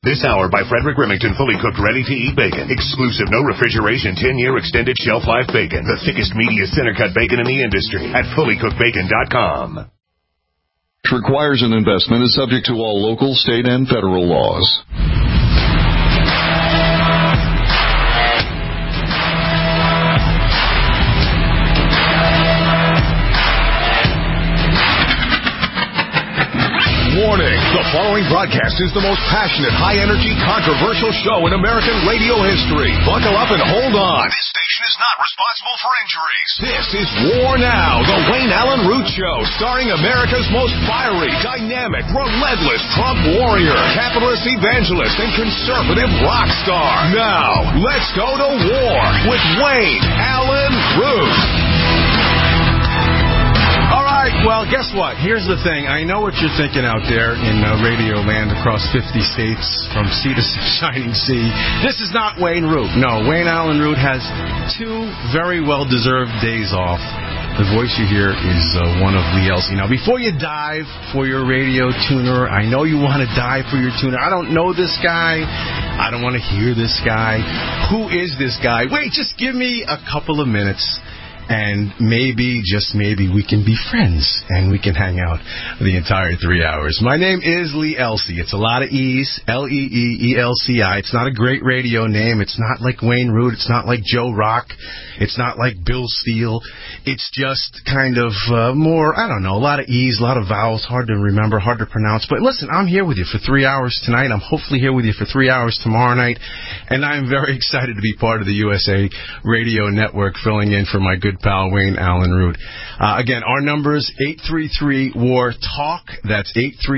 This hour by Frederick Remington, fully cooked, ready-to-eat bacon. Exclusive, no refrigeration, 10-year extended shelf life bacon. The thickest, meatiest center-cut bacon in the industry at fullycookedbacon.com. Requires an investment, is subject to all local, state, and federal laws. Warning, the following broadcast is the most passionate, high-energy, controversial show in American radio history. Buckle up and hold on. This station is not responsible for injuries. This is War Now, the Wayne Allen Root Show, starring America's most fiery, dynamic, relentless Trump warrior, capitalist evangelist, and conservative rock star. Now, let's go to war with Wayne Allen Root. Well, guess what? Here's the thing. I know what you're thinking out there in radio land across 50 states from sea to shining sea. This is not Wayne Root. No, Wayne Allen Root has 2 very well-deserved days off. The voice you hear is one of Lee Elsey. Now, before you dive for your radio tuner, I know you want to dive for your tuner. I don't know this guy. I don't want to hear this guy. Who is this guy? Wait, just give me a couple of minutes. And maybe, just maybe, we can be friends and we can hang out the entire 3 hours. My name is Lee Elsey. It's a lot of E's, L-E-E-E-L-C-I. It's not a great radio name. It's not like Wayne Root. It's not like Joe Rock. It's not like Bill Steele. It's just kind of more, I don't know, a lot of E's, a lot of vowels, hard to remember, hard to pronounce. But listen, I'm here with you for 3 hours tonight. I'm hopefully here with you for 3 hours tomorrow night. And I'm very excited to be part of the USA Radio Network, filling in for my good pal Wayne Allen Root. Again, our number's 833-WAR-TALK. That's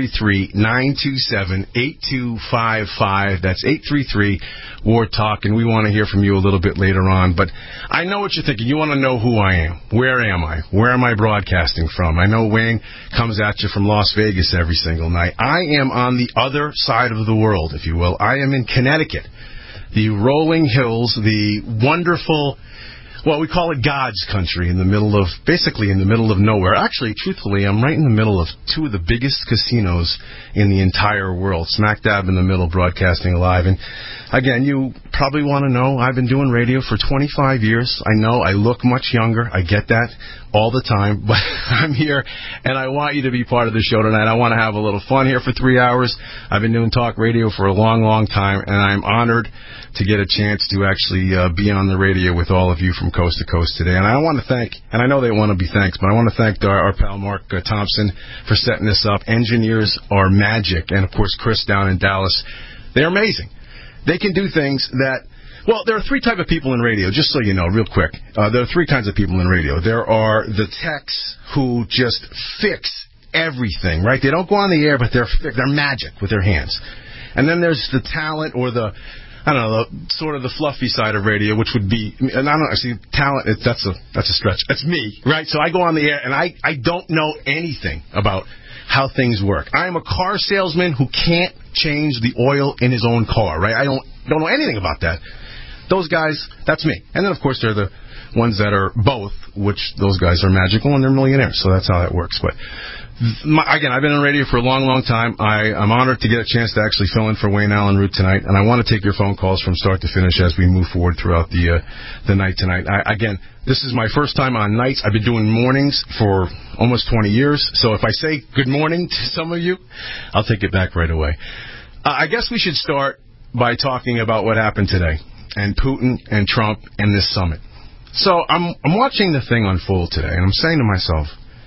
833-927-8255. That's 833-WAR-TALK. And we want to hear from you a little bit later on. But I know what you're thinking. You want to know who I am. Where am I? Where am I broadcasting from? I know Wayne comes at you from Las Vegas every single night. I am on the other side of the world, if you will. I am in Connecticut. The rolling hills, the wonderful, well, we call it God's country, basically in the middle of nowhere. Actually, truthfully, I'm right in the middle of 2 of the biggest casinos in the entire world, smack dab in the middle, broadcasting live. And again, you probably want to know, I've been doing radio for 25 years. I know I look much younger. I get that all the time, but I'm here, and I want you to be part of the show tonight. I want to have a little fun here for 3 hours. I've been doing talk radio for a long, long time, and I'm honored to get a chance to actually be on the radio with all of you from coast to coast today. And I want to thank, and I know they want to be thanks, but I want to thank our pal Mark Thompson for setting this up. Engineers are magic, and of course Chris down in Dallas. They're amazing. They can do things that, well, there are 3 types of people in radio, just so you know, real quick. There are 3 kinds of people in radio. There are the techs who just fix everything, right? They don't go on the air, but they're magic with their hands. And then there's the talent, or the, I don't know, sort of the fluffy side of radio, which would be, and I don't know, see, talent, that's a stretch. That's me, right? So I go on the air, and I don't know anything about how things work. I am a car salesman who can't change the oil in his own car, right? I don't know anything about that. Those guys, that's me. And then, of course, there are the ones that are both, which those guys are magical, and they're millionaires, so that's how that works. But again, I've been on radio for a long, long time. I'm honored to get a chance to actually fill in for Wayne Allen Root tonight, and I want to take your phone calls from start to finish as we move forward throughout the night tonight. Again, this is my first time on nights. I've been doing mornings for almost 20 years, so if I say good morning to some of you, I'll take it back right away. I guess we should start by talking about what happened today, and Putin and Trump and this summit. So I'm watching the thing unfold today, and I'm saying to myself,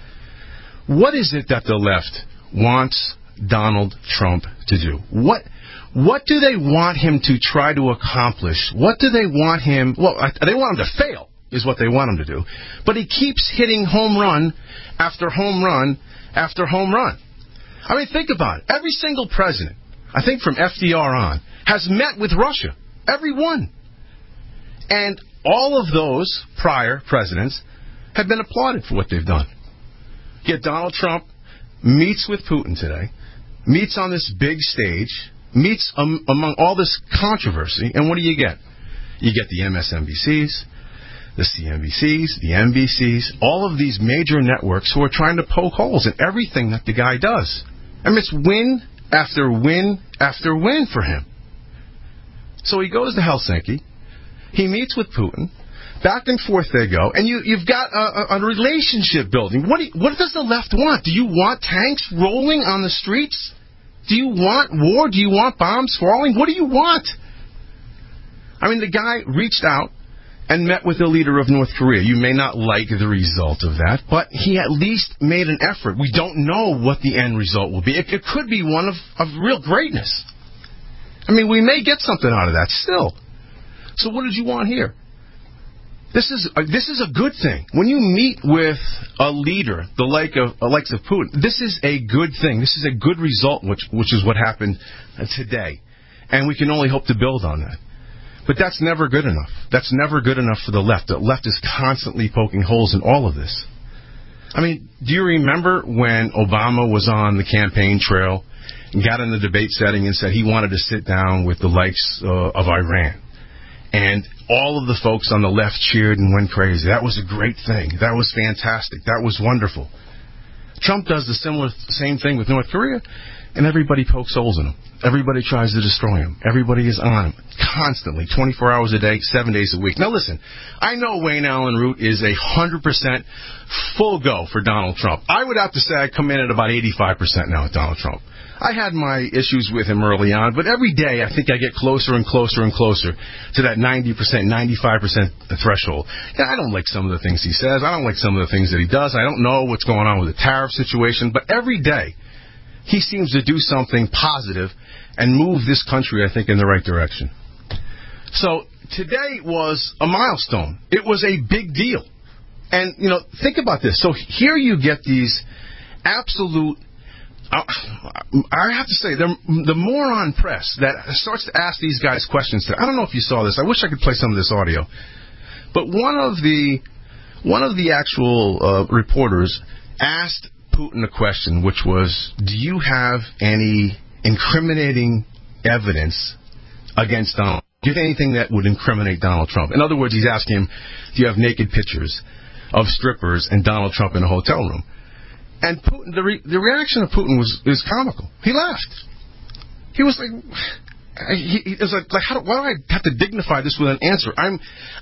what is it that the left wants Donald Trump to do? What do they want him to try to accomplish? What do they want him... Well, they want him to fail, is what they want him to do. But he keeps hitting home run after home run after home run. I mean, think about it. Every single president, I think from FDR on, has met with Russia. Every one. And all of those prior presidents have been applauded for what they've done. Yet Donald Trump meets with Putin today, meets on this big stage, meets among all this controversy, and what do you get? You get the MSNBCs, the CNBCs, the NBCs, all of these major networks who are trying to poke holes in everything that the guy does. I mean, it's win after win after win for him. So he goes to Helsinki. He meets with Putin. Back and forth they go. And you've got a relationship building. What does the left want? Do you want tanks rolling on the streets? Do you want war? Do you want bombs falling? What do you want? I mean, the guy reached out and met with the leader of North Korea. You may not like the result of that, but he at least made an effort. We don't know what the end result will be. It could be one of real greatness. I mean, we may get something out of that still. So what did you want here? This is a good thing. When you meet with a leader, the likes of Putin, this is a good thing. This is a good result, which is what happened today. And we can only hope to build on that. But that's never good enough. That's never good enough for the left. The left is constantly poking holes in all of this. I mean, do you remember when Obama was on the campaign trail and got in the debate setting and said he wanted to sit down with the likes of Iran? And all of the folks on the left cheered and went crazy. That was a great thing. That was fantastic. That was wonderful. Trump does the same thing with North Korea, and everybody pokes holes in him. Everybody tries to destroy him. Everybody is on him constantly, 24 hours a day, 7 days a week. Now listen, I know Wayne Allen Root is 100% full go for Donald Trump. I would have to say I come in at about 85% now with Donald Trump. I had my issues with him early on, but every day I think I get closer and closer and closer to that 90%, 95% threshold. Yeah, I don't like some of the things he says. I don't like some of the things that he does. I don't know what's going on with the tariff situation, but every day he seems to do something positive and move this country, I think, in the right direction. So today was a milestone. It was a big deal. And, think about this. So here you get these absolute, I have to say, the moron press that starts to ask these guys questions. I don't know if you saw this. I wish I could play some of this audio. But one of the actual reporters asked Putin a question, which was, do you have any incriminating evidence against Donald? Do you have anything that would incriminate Donald Trump? In other words, he's asking him, do you have naked pictures of strippers and Donald Trump in a hotel room? And Putin, the reaction of Putin was comical. He laughed. He was like, he was like, why do I have to dignify this with an answer? I'm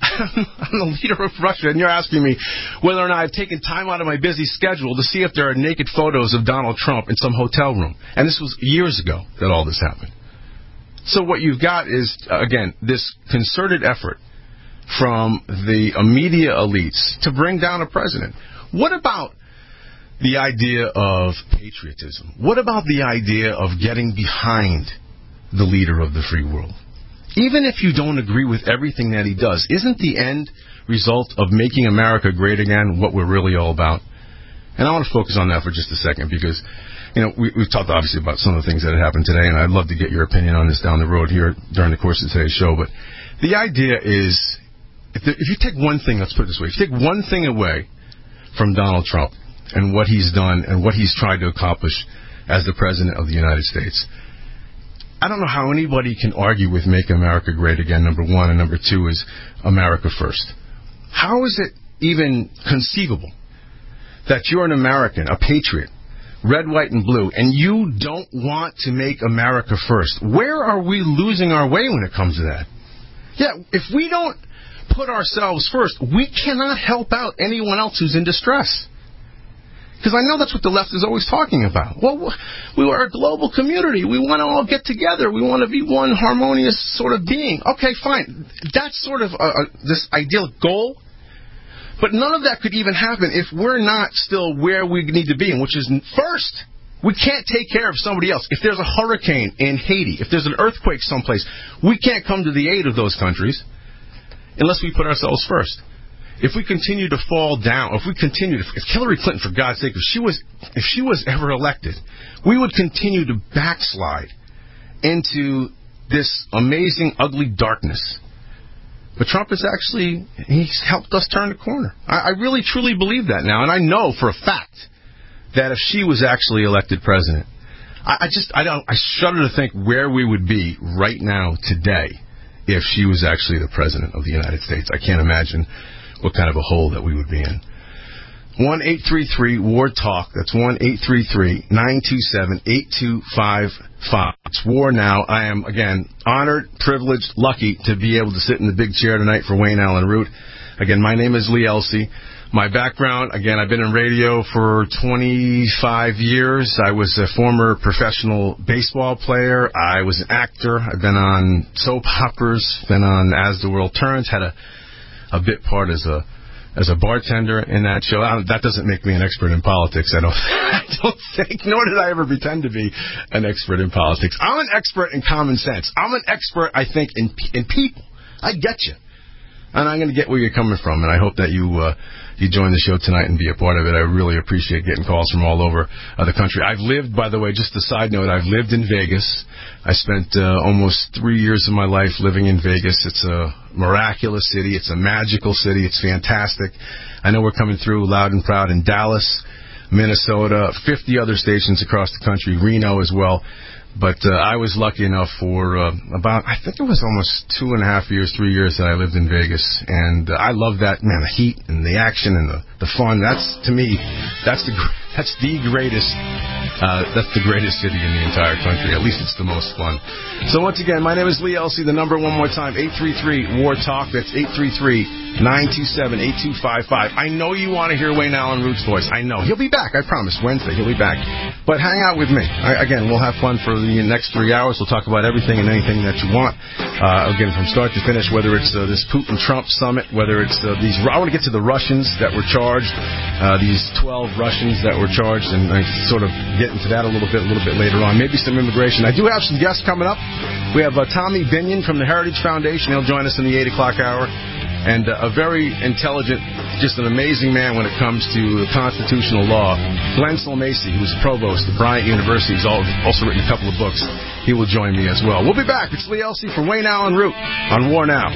the leader of Russia, and you're asking me whether or not I've taken time out of my busy schedule to see if there are naked photos of Donald Trump in some hotel room. And this was years ago that all this happened. So what you've got is, again, this concerted effort from the media elites to bring down a president. What about the idea of patriotism? What about the idea of getting behind the leader of the free world? Even if you don't agree with everything that he does, isn't the end result of making America great again what we're really all about? And I want to focus on that for just a second because, we've talked obviously about some of the things that have happened today, and I'd love to get your opinion on this down the road here during the course of today's show. But the idea is, if you take one thing, let's put it this way, if you take one thing away from Donald Trump and what he's done and what he's tried to accomplish as the President of the United States, I don't know how anybody can argue with Make America Great Again, number one, and number two is America First. How is it even conceivable that you're an American, a patriot, red, white, and blue, and you don't want to make America first? Where are we losing our way when it comes to that? Yeah, if we don't put ourselves first, we cannot help out anyone else who's in distress. Because I know that's what the left is always talking about. Well, we are a global community. We want to all get together. We want to be one harmonious sort of being. Okay, fine. That's sort of this ideal goal. But none of that could even happen if we're not still where we need to be, which is first. We can't take care of somebody else. If there's a hurricane in Haiti, if there's an earthquake someplace, we can't come to the aid of those countries unless we put ourselves first. If we continue to fall down, if Hillary Clinton, for God's sake, if she was ever elected, we would continue to backslide into this amazing, ugly darkness. But Trump he's helped us turn the corner. I really, truly believe that now. And I know for a fact that if she was actually elected president, I shudder to think where we would be right now today if she was actually the president of the United States. I can't imagine what kind of a hole that we would be in. 1-833-WAR-TALK. That's 1-833-927-8255. It's War Now. I am, again, honored, privileged, lucky to be able to sit in the big chair tonight for Wayne Allen Root. Again, my name is Lee Elsey. My background, again, I've been in radio for 25 years. I was a former professional baseball player. I was an actor. I've been on soap operas, been on As the World Turns, had a bit part as a bartender in that show. That doesn't make me an expert in politics, I don't think, nor did I ever pretend to be an expert in politics. I'm an expert in common sense. I'm an expert, I think, in people. I get you. And I'm going to get where you're coming from, and I hope that you join the show tonight and be a part of it. I really appreciate getting calls from all over the country. I've lived, by the way, just a side note, I've lived in Vegas. I spent almost 3 years of my life living in Vegas. It's a miraculous city. It's a magical city. It's fantastic. I know we're coming through loud and proud in Dallas, Minnesota, 50 other stations across the country, Reno as well. But I was lucky enough for about, I think it was almost 2.5 years, 3 years that I lived in Vegas. And I love that, man, the heat and the action and the fun. That's, to me, that's the greatest city in the entire country. At least it's the most fun. So once again, my name is Lee Elsey. The number one more time, 833-WAR-TALK. That's 833-927-8255. I know you want to hear Wayne Allen Root's voice. I know. He'll be back. I promise. Wednesday, he'll be back. But hang out with me. Again, we'll have fun for the next 3 hours. We'll talk about everything and anything that you want. Again, from start to finish, whether it's this Putin-Trump summit, whether it's these... I want to get to the Russians that were charged, these 12 Russians that were charged, and I sort of get into that a little bit later on. Maybe some immigration. I do have some guests coming up. We have Tommy Binion from the Heritage Foundation. He'll join us in the 8 o'clock hour. And a very intelligent, just an amazing man when it comes to constitutional law, Glenn Slamacy, who's a provost at Bryant University. He's also written a couple of books. He will join me as well. We'll be back. It's Lee Elsey for Wayne Allen Root on War Now.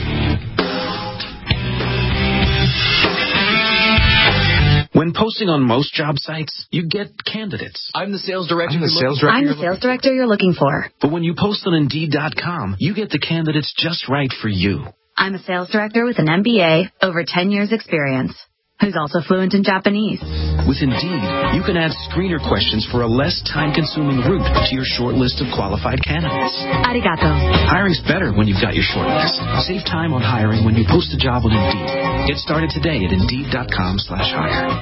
When posting on most job sites, you get candidates. I'm the sales director. I'm the sales director you're looking for. But when you post on Indeed.com, you get the candidates just right for you. I'm a sales director with an MBA, over 10 years experience, who's also fluent in Japanese. With Indeed, you can add screener questions for a less time-consuming route to your short list of qualified candidates. Arigato. Hiring's better when you've got your short list. Save time on hiring when you post a job on Indeed. Get started today at Indeed.com/hire.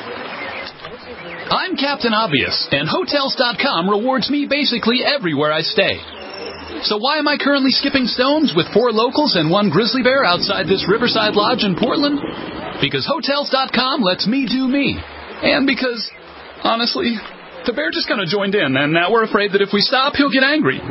I'm Captain Obvious, and Hotels.com rewards me basically everywhere I stay. So why am I currently skipping stones with 4 locals and 1 grizzly bear outside this Riverside Lodge in Portland? Because Hotels.com lets me do me. And because, honestly, the bear just kind of joined in, and now we're afraid that if we stop, he'll get angry. He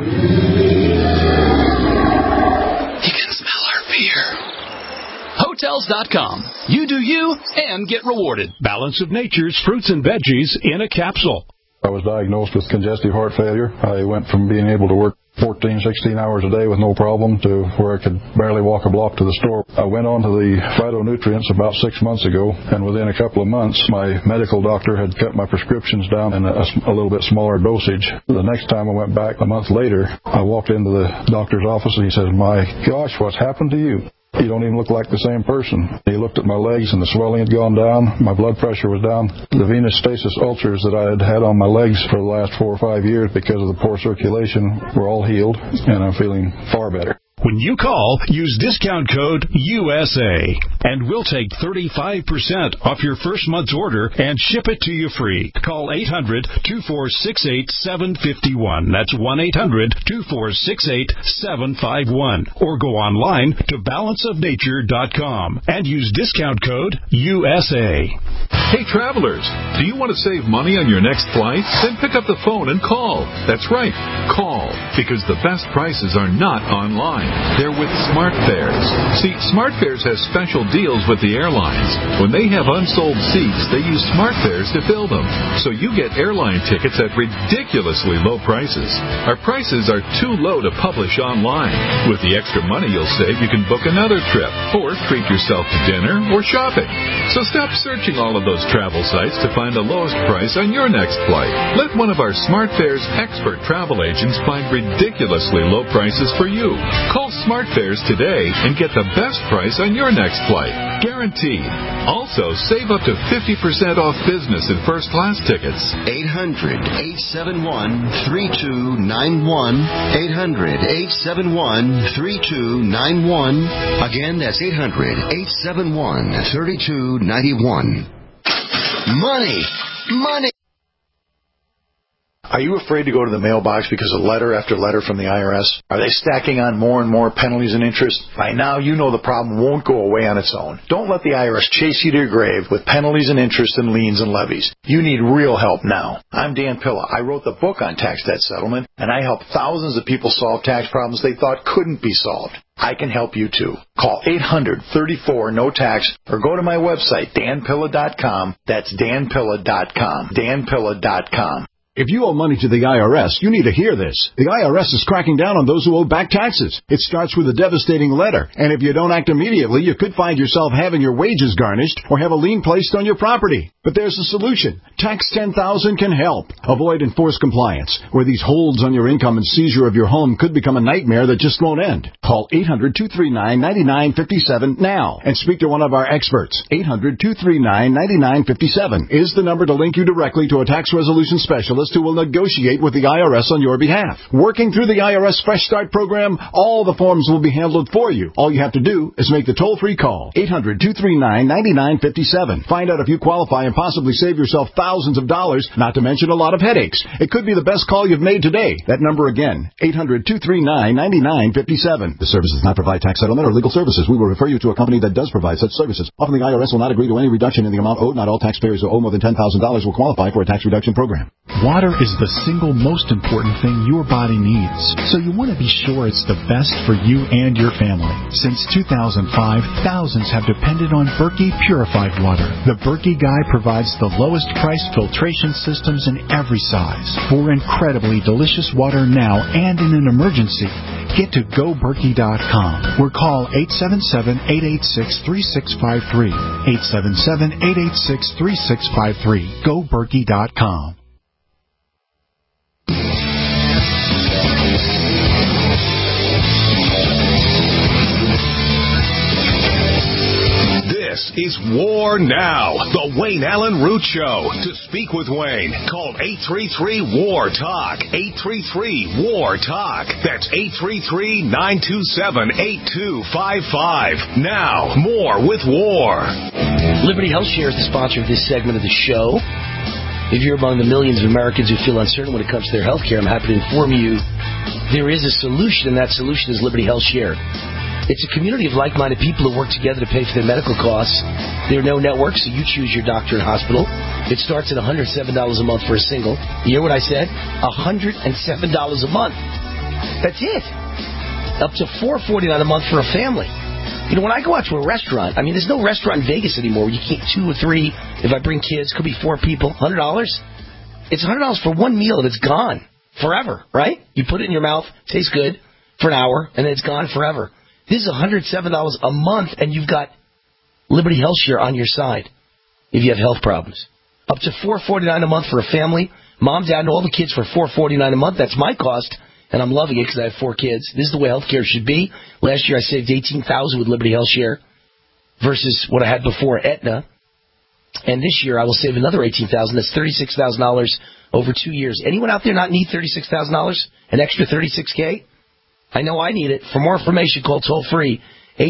can smell our fear. Hotels.com. You do you and get rewarded. Balance of Nature's fruits and veggies in a capsule. I was diagnosed with congestive heart failure. I went from being able to work 14, 16 hours a day with no problem to where I could barely walk a block to the store. I went on to the phytonutrients about 6 months ago, and within a couple of months, my medical doctor had cut my prescriptions down in a little bit smaller dosage. The next time I went back, a month later, I walked into the doctor's office, and he says, "My gosh, what's happened to you? You don't even look like the same person." He looked at my legs, and the swelling had gone down. My blood pressure was down. The venous stasis ulcers that I had had on my legs for the last 4 or 5 years because of the poor circulation were all healed, and I'm feeling far better. When you call, use discount code USA, and we'll take 35% off your first month's order and ship it to you free. Call 800-246-8751. That's 1-800-246-8751. Or go online to balanceofnature.com and use discount code USA. Hey, travelers, do you want to save money on your next flight? Then pick up the phone and call. That's right, call, because the best prices are not online. They're with SmartFares. See, SmartFares has special deals with the airlines. When they have unsold seats, they use SmartFares to fill them. So you get airline tickets at ridiculously low prices. Our prices are too low to publish online. With the extra money you'll save, you can book another trip or treat yourself to dinner or shopping. So stop searching all of those travel sites to find the lowest price on your next flight. Let one of our SmartFares expert travel agents find ridiculously low prices for you. Call SmartFares today and get the best price on your next flight. Guaranteed. Also, save up to 50% off business and first class tickets. 800-871-3291. 800-871-3291. Again, that's 800-871-3291. Money! Money! Are you afraid to go to the mailbox because of letter after letter from the IRS? Are they stacking on more and more penalties and interest? By now, you know the problem won't go away on its own. Don't let the IRS chase you to your grave with penalties and interest and liens and levies. You need real help now. I'm Dan Pilla. I wrote the book on tax debt settlement, and I helped thousands of people solve tax problems they thought couldn't be solved. I can help you too. Call 800-34-NO-TAX or go to my website, danpilla.com. That's danpilla.com. danpilla.com. If you owe money to the IRS, you need to hear this. The IRS is cracking down on those who owe back taxes. It starts with a devastating letter, and if you don't act immediately, you could find yourself having your wages garnished or have a lien placed on your property. But there's a solution. Tax 10,000 can help. Avoid enforced compliance, where these holds on your income and seizure of your home could become a nightmare that just won't end. Call 800-239-9957 now and speak to one of our experts. 800-239-9957 is the number to link you directly to a tax resolution specialist who will negotiate with the IRS on your behalf. Working through the IRS Fresh Start program, all the forms will be handled for you. All you have to do is make the toll-free call, 800-239-9957. Find out if you qualify and possibly save yourself thousands of dollars, not to mention a lot of headaches. It could be the best call you've made today. That number again, 800-239-9957. The service does not provide tax settlement or legal services. We will refer you to a company that does provide such services. Often the IRS will not agree to any reduction in the amount owed. Not all taxpayers who owe more than $10,000 will qualify for a tax reduction program. Water is the single most important thing your body needs, so you want to be sure it's the best for you and your family. Since 2005, thousands have depended on Berkey purified water. The Berkey Guy provides the lowest price filtration systems in every size for incredibly delicious water now and in an emergency. Get to GoBerkey.com or call 877-886-3653. 877-886-3653. GoBerkey.com. This is War Now, the Wayne Allen Root Show. To speak with Wayne, call 833-WAR-TALK. 833-WAR-TALK. That's 833-927-8255. Now, more with War. Liberty Health Share is the sponsor of this segment of the show. If you're among the millions of Americans who feel uncertain when it comes to their health care, I'm happy to inform you there is a solution, and that solution is Liberty Health Share. It's a community of like-minded people who work together to pay for their medical costs. There are no networks, so you choose your doctor and hospital. It starts at $107 a month for a single. You hear what I said? $107 a month. That's it. Up to $449 a month for a family. You know, when I go out to a restaurant, I mean, there's no restaurant in Vegas anymore where you can't 2 or 3. If I bring kids, could be 4 people, $100. It's $100 for one meal, and it's gone forever, right? You put it in your mouth, tastes good for an hour, and then it's gone forever. This is $107 a month, and you've got Liberty Health Share on your side if you have health problems. Up to $449 a month for a family. Mom, dad, and all the kids for $449 a month. That's my cost, and I'm loving it because I have 4 kids. This is the way health care should be. Last year I saved $18,000 with Liberty Health Share versus what I had before Aetna. And this year I will save another $18,000. That's $36,000 over 2 years. Anyone out there not need $36,000? An extra $36K? I know I need it. For more information, call toll-free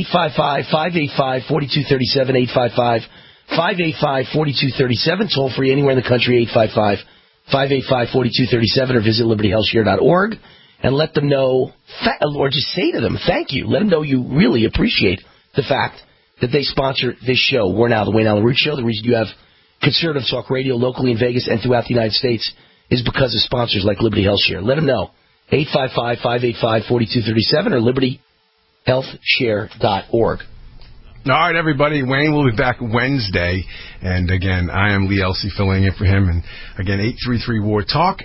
855-585-4237, 855-585-4237, toll-free anywhere in the country, 855-585-4237, or visit libertyhealthshare.org, and let them know, or just say to them, thank you. Let them know you really appreciate the fact that they sponsor this show. We're now the Wayne Allen Root Show. The reason you have conservative talk radio locally in Vegas and throughout the United States is because of sponsors like Liberty Health Share. Let them know. 855-585-4237 or libertyhealthshare.org. All right, everybody. Wayne will be back Wednesday. And, again, I am Lee Elsey filling in for him. And, again, 833-WAR-TALK,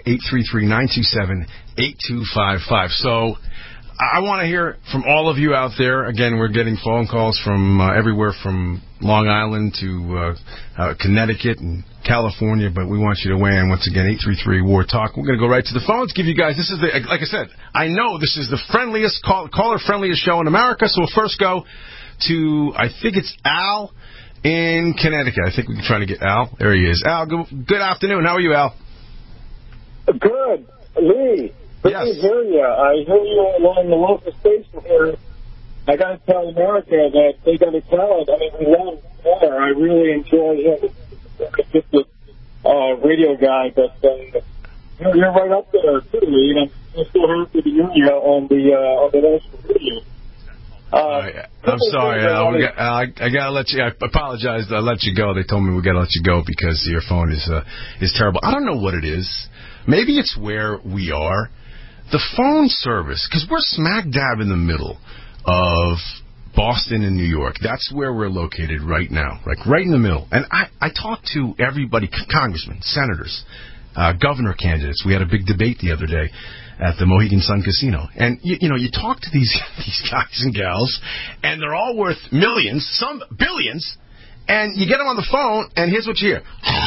833-927-8255. So I want to hear from all of you out there. Again, we're getting phone calls from everywhere from Long Island to Connecticut and California, but we want you to weigh in once again. 833-WAR TALK. We're going to go right to the phones. Give you guys, this is like I said, I know this is the friendliest, caller-friendliest show in America, so we'll first go to, I think it's Al in Connecticut. I think we can try to get Al. There he is. Al, good afternoon. How are you, Al? Good. Lee, good to hear you. I hear you along the local station here. I got to tell America that they got a talent. I mean, we love War. I really enjoy him. Just a radio guy, but you're right up there, too, Lee. And I'm so happy to hear you on the national radio. I'm sorry, Al. I gotta let you. I apologize. I let you go. They told me we gotta let you go because your phone is terrible. I don't know what it is. Maybe it's where we are. The phone service, because we're smack dab in the middle of Boston and New York. That's where we're located right now, like right in the middle. And I talk to everybody, congressmen, senators, governor candidates. We had a big debate the other day at the Mohegan Sun Casino. And, you talk to these guys and gals, and they're all worth millions, some billions, and you get them on the phone, and here's what you hear.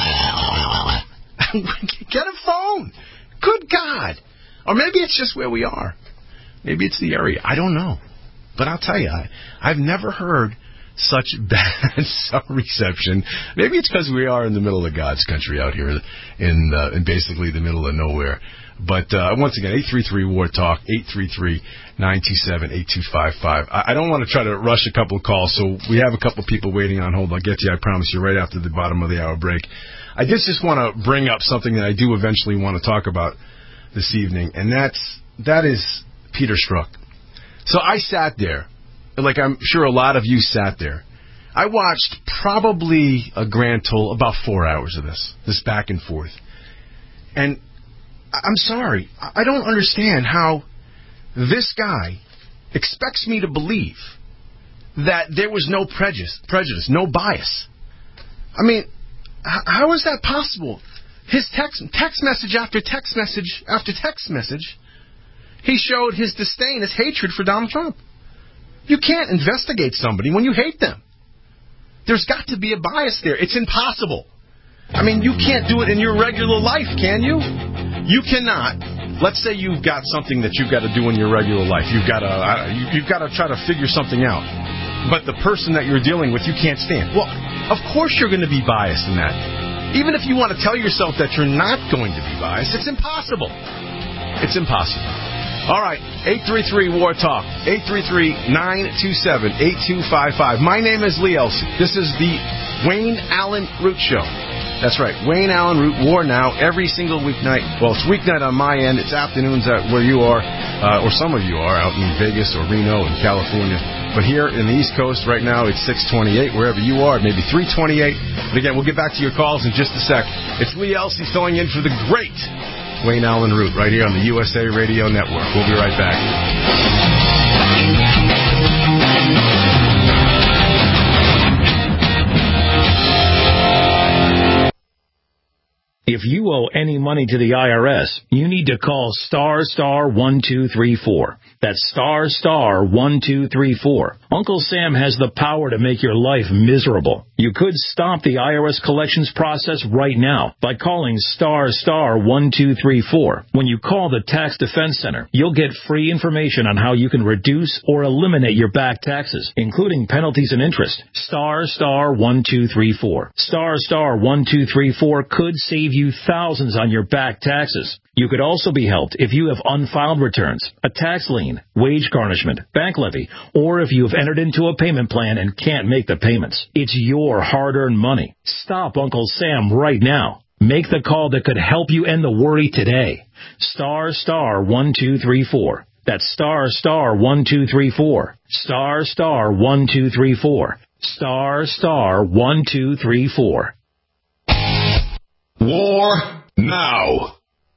Get a phone. Good God. Or maybe it's just where we are. Maybe it's the area. I don't know. But I'll tell you, I've never heard such bad reception. Maybe it's because we are in the middle of God's country out here in basically the middle of nowhere. But once again, 833-WAR TALK, 833-927-8255. I don't want to try to rush a couple of calls, so we have a couple of people waiting on hold. I'll get to you, I promise you, right after the bottom of the hour break. I just want to bring up something that I do eventually want to talk about this evening, and that is Peter Strzok. So I sat there, like I'm sure a lot of you sat there. I watched probably a grand total, about 4 hours of this back and forth. And I'm sorry, I don't understand how this guy expects me to believe that there was no prejudice, no bias. I mean, how is that possible? His text message after text message after text message, he showed his disdain, his hatred for Donald Trump. You can't investigate somebody when you hate them. There's got to be a bias there. It's impossible. I mean, you can't do it in your regular life, can you? You cannot. Let's say you've got something that you've got to do in your regular life. You've got to try to figure something out. But the person that you're dealing with, you can't stand. Well, of course you're going to be biased in that. Even if you want to tell yourself that you're not going to be biased, it's impossible. It's impossible. All right, 833-WAR TALK, 833-927-8255. My name is Lee Elsey. This is the Wayne Allen Root Show. That's right, Wayne Allen Root, War Now, every single weeknight. Well, it's weeknight on my end. It's afternoons where you are, or some of you are, out in Vegas or Reno in California. But here in the East Coast right now, it's 6:28. Wherever you are, maybe 3:28. But again, we'll get back to your calls in just a sec. It's Lee Elsey filling in for the great Wayne Allen Root right here on the USA Radio Network. We'll be right back. If you owe any money to the IRS, you need to call *1234. That's *1234. Uncle Sam has the power to make your life miserable. You could stop the IRS collections process right now by calling *1234. When you call the Tax Defense Center, you'll get free information on how you can reduce or eliminate your back taxes, including penalties and interest. *1234. *1234 could save you thousands on your back taxes. You could also be helped if you have unfiled returns, a tax lien, wage garnishment, bank levy, or if you have entered into a payment plan and can't make the payments. It's your hard-earned money. Stop Uncle Sam right now. Make the call that could help you end the worry today. *1234. That's *1234. *1234. *1234. War now.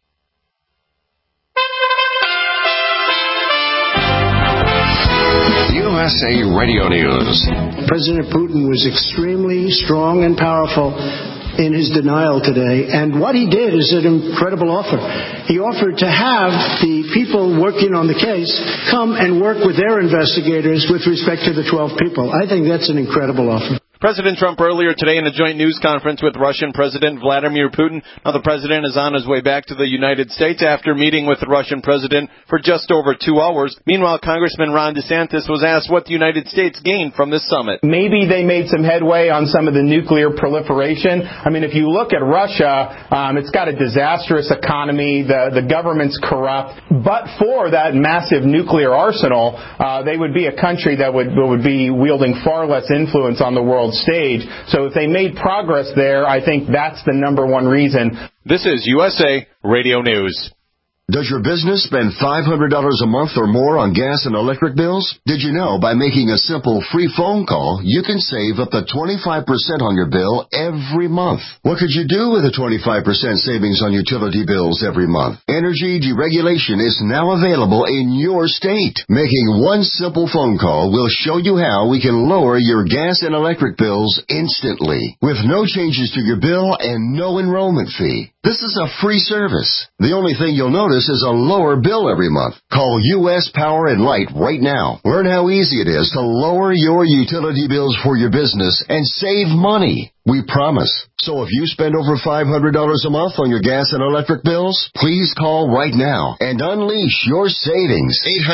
USA Radio News. President Putin was extremely strong and powerful in his denial today, and what he did is an incredible offer. He offered to have the people working on the case come and work with their investigators with respect to the 12 people. I think that's an incredible offer. President Trump earlier today in a joint news conference with Russian President Vladimir Putin. Now, the president is on his way back to the United States after meeting with the Russian president for just over 2 hours. Meanwhile, Congressman Ron DeSantis was asked what the United States gained from this summit. Maybe they made some headway on some of the nuclear proliferation. I mean, if you look at Russia, it's got a disastrous economy. The government's corrupt. But for that massive nuclear arsenal, they would be a country that would be wielding far less influence on the world stage. So if they made progress there, I think that's the number one reason. This is USA Radio News. Does your business spend $500 a month or more on gas and electric bills? Did you know by making a simple free phone call, you can save up to 25% on your bill every month? What could you do with a 25% savings on utility bills every month? Energy deregulation is now available in your state. Making one simple phone call will show you how we can lower your gas and electric bills instantly, with no changes to your bill and no enrollment fee. This is a free service. The only thing you'll notice is a lower bill every month. Call U.S. Power and Light right now. Learn how easy it is to lower your utility bills for your business and save money. We promise. So if you spend over $500 a month on your gas and electric bills, please call right now and unleash your savings.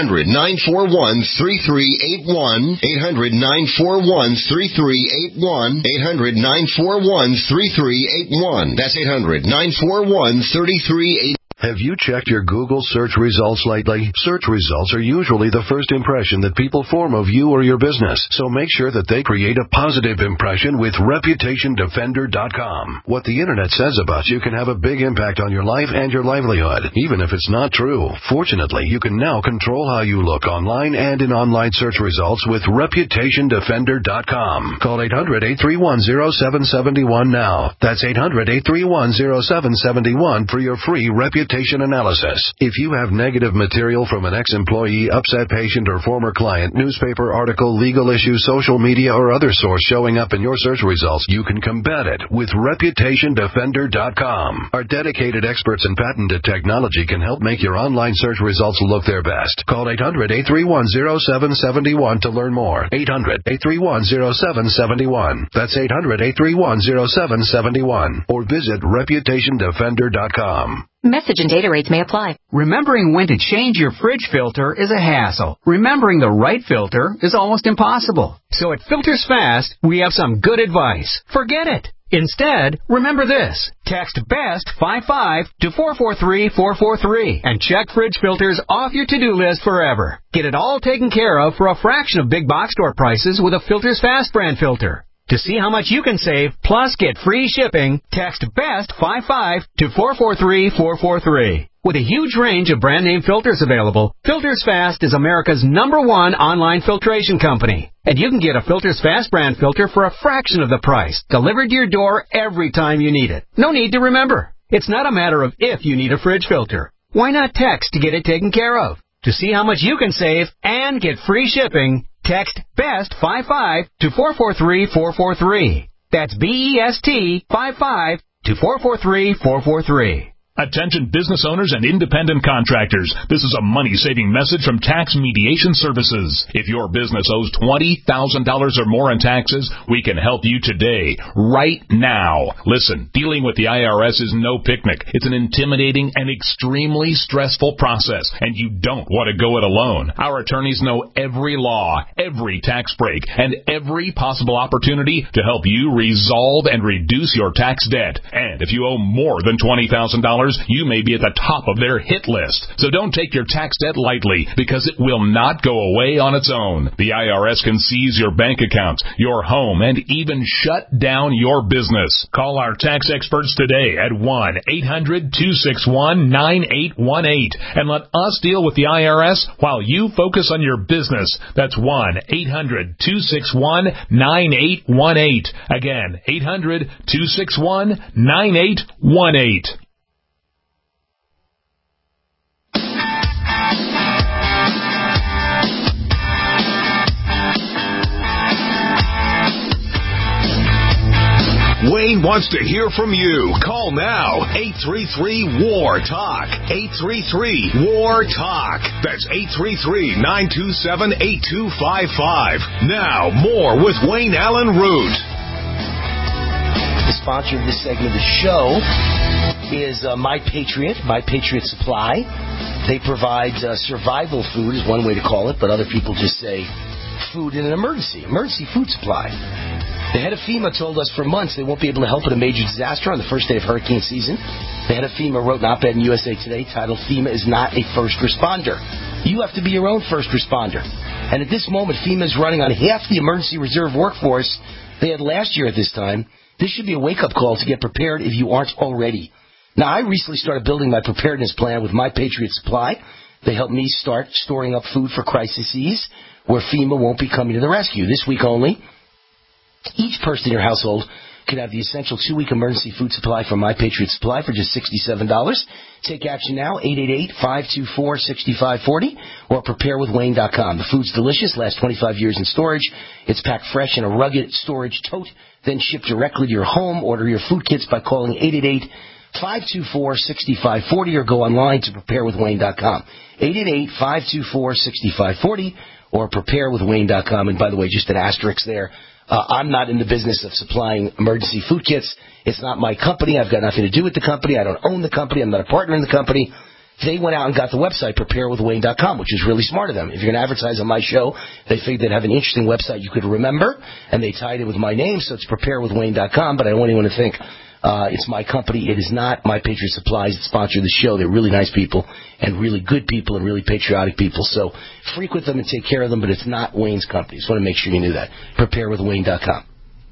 800-941-3381. 800-941-3381. 800-941-3381. That's 800-941-3381. Have you checked your Google search results lately? Search results are usually the first impression that people form of you or your business, so make sure that they create a positive impression with ReputationDefender.com. What the Internet says about you can have a big impact on your life and your livelihood, even if it's not true. Fortunately, you can now control how you look online and in online search results with ReputationDefender.com. Call 800-831-0771 now. That's 800-831-0771 for your free reputation analysis. If you have negative material from an ex-employee, upset patient, or former client, newspaper article, legal issue, social media, or other source showing up in your search results, you can combat it with ReputationDefender.com. Our dedicated experts in patented technology can help make your online search results look their best. Call 800-831-0771 to learn more. 800-831-0771. That's 800-831-0771. Or visit ReputationDefender.com. Message and data rates may apply. Remembering when to change your fridge filter is a hassle. Remembering the right filter is almost impossible. So at Filters Fast, we have some good advice. Forget it. Instead, remember this. Text BEST 55 to 443-443 and check fridge filters off your to-do list forever. Get it all taken care of for a fraction of big box store prices with a Filters Fast brand filter. To see how much you can save, plus get free shipping, text BEST 55 to 443-443. With a huge range of brand name filters available, Filters Fast is America's #1 online filtration company. And you can get a Filters Fast brand filter for a fraction of the price, delivered to your door every time you need it. No need to remember. It's not a matter of if you need a fridge filter. Why not text to get it taken care of? To see how much you can save and get free shipping, text BEST 55 to 443-443. That's BEST 55 to 443-443. Attention business owners and independent contractors. This is a money-saving message from Tax Mediation Services. If your business owes $20,000 or more in taxes, we can help you today, right now. Listen, dealing with the IRS is no picnic. It's an intimidating and extremely stressful process, and you don't want to go it alone. Our attorneys know every law, every tax break, and every possible opportunity to help you resolve and reduce your tax debt. And if you owe more than $20,000, you may be at the top of their hit list. So don't take your tax debt lightly, because it will not go away on its own. The IRS can seize your bank accounts, your home, and even shut down your business. Call our tax experts today at 1-800-261-9818 and let us deal with the IRS while you focus on your business. That's 1-800-261-9818. Again, 800-261-9818. Wayne wants to hear from you. Call now. 833-WAR-TALK. 833-WAR-TALK. That's 833-927-8255. Now, more with Wayne Allen Root. sponsor of this segment of the show is My Patriot Supply. They provide survival food is one way to call it, but other people just say food in an emergency food supply. The head of FEMA told us for months they won't be able to help in a major disaster on the first day of hurricane season. The head of FEMA wrote an op-ed in USA Today titled, "FEMA is not a first responder. You have to be your own first responder." And at this moment, FEMA is running on half the emergency reserve workforce they had last year at this time. This should be a wake-up call to get prepared if you aren't already. Now, I recently started building my preparedness plan with My Patriot Supply. They helped me start storing up food for crises where FEMA won't be coming to the rescue. This week only, each person in your household can have the essential 2-week emergency food supply from My Patriot Supply for just $67. Take action now, 888-524-6540, or preparewithwayne.com. The food's delicious, lasts 25 years in storage. It's packed fresh in a rugged storage tote, then shipped directly to your home. Order your food kits by calling 888-524-6540 or go online to preparewithwayne.com. 888-524-6540 or preparewithwayne.com. And by the way, just an asterisk there. I'm not in the business of supplying emergency food kits. It's not my company. I've got nothing to do with the company. I don't own the company. I'm not a partner in the company. They went out and got the website, preparewithwayne.com, which is really smart of them. If you're going to advertise on my show, they figured they'd have an interesting website you could remember, and they tied it with my name, so it's preparewithwayne.com, but I don't want anyone to think it's my company. It is not My Patriot Supplies that sponsor the show. They're really nice people and really good people and really patriotic people. So frequent them and take care of them, but it's not Wayne's company. Just want to make sure you knew that. Preparewithwayne.com.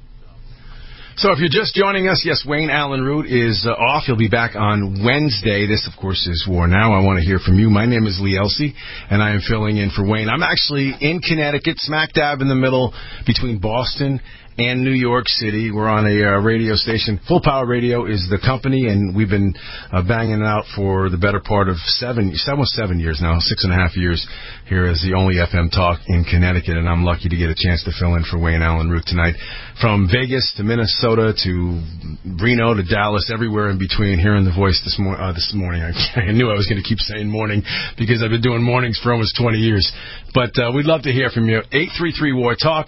So if you're just joining us, yes, Wayne Allen Root is off. He'll be back on Wednesday. This, of course, is War Now. I want to hear from you. My name is Lee Elsey, and I am filling in for Wayne. I'm actually in Connecticut, smack dab in the middle between Boston and New York City. We're on a radio station. Full Power Radio is the company, and we've been banging it out for the better part of 7 years now, 6.5 years here as the only FM talk in Connecticut, and I'm lucky to get a chance to fill in for Wayne Allen Root tonight. From Vegas to Minnesota to Reno to Dallas, everywhere in between, hearing the voice this morning. I knew I was going to keep saying morning because I've been doing mornings for almost 20 years. But we'd love to hear from you. 833-WAR-TALK,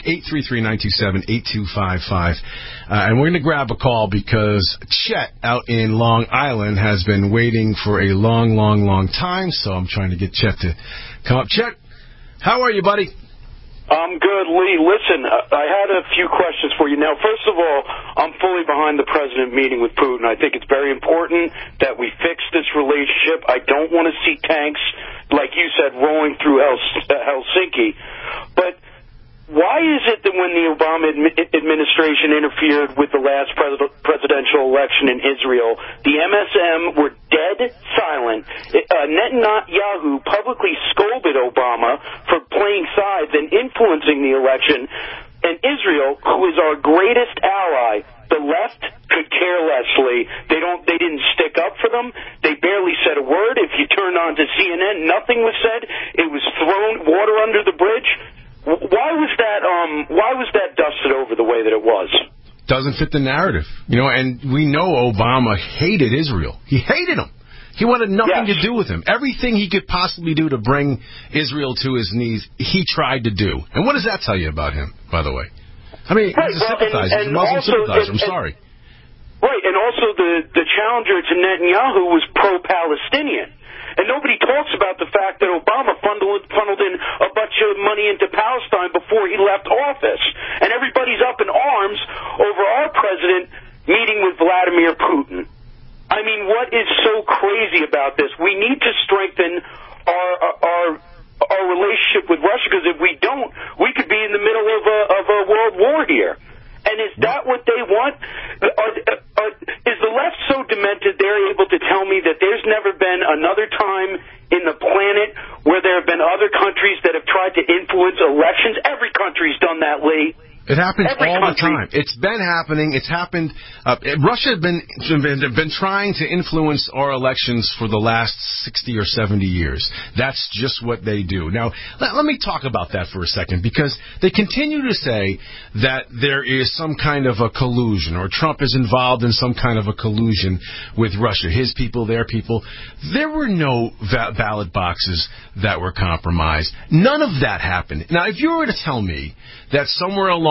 833-927-8255. And we're going to grab a call because Chet out in Long Island has been waiting for a long, long, long time. So I'm trying to get Chet to come up. Chet, how are you, buddy? I'm good, Lee. Listen, I had a few questions for you. Now, first of all, I'm fully behind the president meeting with Putin. I think it's very important that we fix this relationship. I don't want to see tanks, like you said, rolling through Helsinki. But why is it that when the Obama administration interfered with the last presidential election in Israel, the MSM were dead silent? Netanyahu publicly scolded Obama for playing sides and influencing the election, and Israel, who is our greatest ally, the left could care less, Lee. They didn't stick up for them. They barely said a word. If you turned on to CNN, nothing was said. It was thrown water under the bridge. Why was that dusted over the way that it was? Doesn't fit the narrative. And we know Obama hated Israel. He hated him. He wanted nothing to do with him. Everything he could possibly do to bring Israel to his knees, he tried to do. And what does that tell you about him, by the way? I mean, he's a sympathizer. He's a Muslim sympathizer. I'm sorry. Right, and also the challenger to Netanyahu was pro-Palestinian. And nobody talks about the fact that Obama funneled in a bunch of money into Palestine before he left office. And everybody's up in arms over our president meeting with Vladimir Putin. I mean, what is so crazy about this? We need to strengthen our relationship with Russia, because if we don't, we could be in the middle of a world war here. And is that what they want? Is the left so demented they're able to tell me that there's never been another time in the planet where there have been other countries that have tried to influence elections? Every country's done that, Lee. It happens all the time. It's been happening. It's happened. Russia has been trying to influence our elections for the last 60 or 70 years. That's just what they do. Now, let me talk about that for a second, because they continue to say that there is some kind of a collusion, or Trump is involved in some kind of a collusion with Russia, his people, their people. There were no ballot boxes that were compromised. None of that happened. Now, if you were to tell me that somewhere along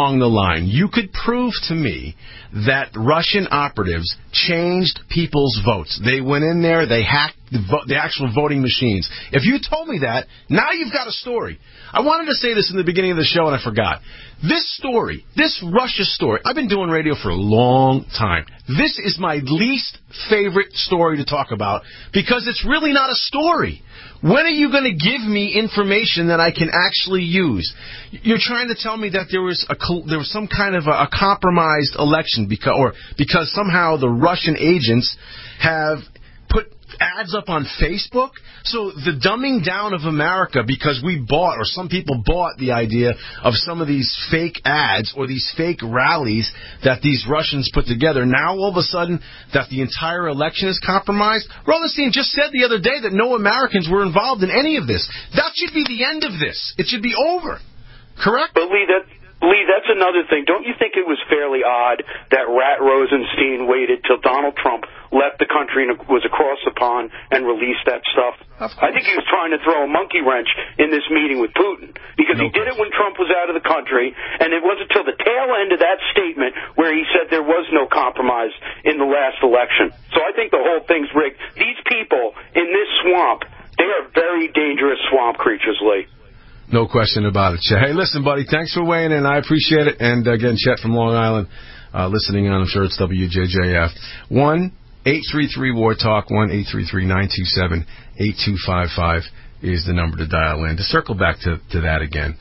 along the line you could prove to me that Russian operatives changed people's votes, they went in there, they hacked the actual voting machines. If you told me that, now you've got a story. I wanted to say this in the beginning of the show and I forgot. This story, this Russia story, I've been doing radio for a long time. This is my least favorite story to talk about because it's really not a story. When are you going to give me information that I can actually use? You're trying to tell me that there was some kind of a compromised election because somehow the Russian agents have put ads up on Facebook? So the dumbing down of America because we bought, or some people bought, the idea of some of these fake ads or these fake rallies that these Russians put together. Now all of a sudden that the entire election is compromised? Rosenstein just said the other day that no Americans were involved in any of this. That should be the end of this. It should be over. Correct? But Lee, that's another thing. Don't you think it was fairly odd that Rat Rosenstein waited till Donald Trump left the country and was across the pond and released that stuff? I think he was trying to throw a monkey wrench in this meeting with Putin because he did it when Trump was out of the country, and it wasn't until the tail end of that statement where he said there was no compromise in the last election. So I think the whole thing's rigged. These people in this swamp, they are very dangerous swamp creatures, Lee. No question about it, Chet. Hey, listen, buddy, thanks for weighing in. I appreciate it. And, again, Chet from Long Island, listening on, I'm sure it's WJJF. 1-833-WAR-TALK, 1-833-927-8255 is the number to dial in. To circle back to that again,